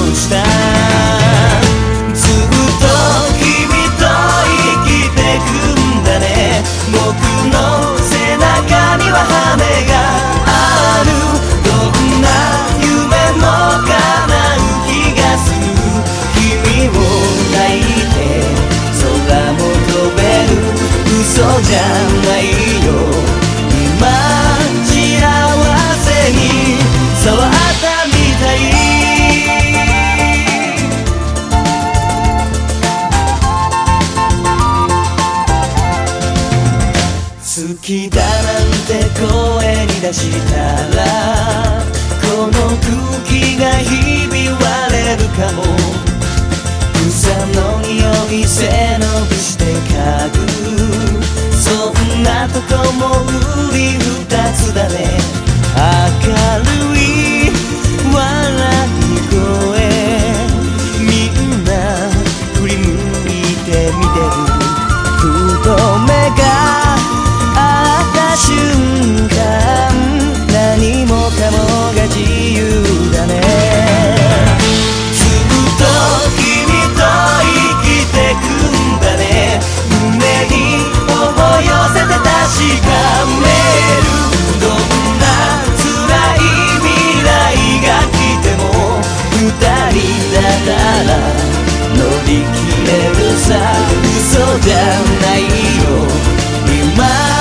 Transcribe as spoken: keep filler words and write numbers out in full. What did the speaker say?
した。ずっと君と生きてくんだね。僕の背中には羽がある。どんな夢も叶う気がする。君を抱いて空も飛べる。嘘じゃないよ。今幸せに触ったみたい。好きだなんて声に出したらこの空気がひび割れるかも。草の匂い背伸びして嗅ぐ。そんなとこも売り二つだね。明るい笑い声みんな振り向いて見てる。ふと目が合った瞬間何もかもが自由だね。ずっと君と生きてくんだね。胸に頬寄せて確かめる。どんな辛い未来が来ても二人だったら乗り切れるさ。嘘じゃないよ今